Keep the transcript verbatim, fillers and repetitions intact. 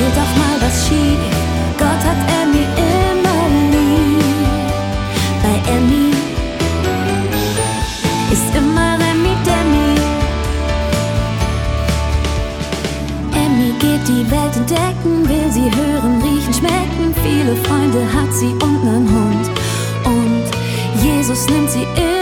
geht auch mal was schief. Gott hat Emmy immer lieb. Bei Emmy ist immer Remi Demi. Emmy geht die Welt entdecken, will sie hören, riechen, schmecken. Viele Freunde hat sie und nen Hund. Und Jesus nimmt sie in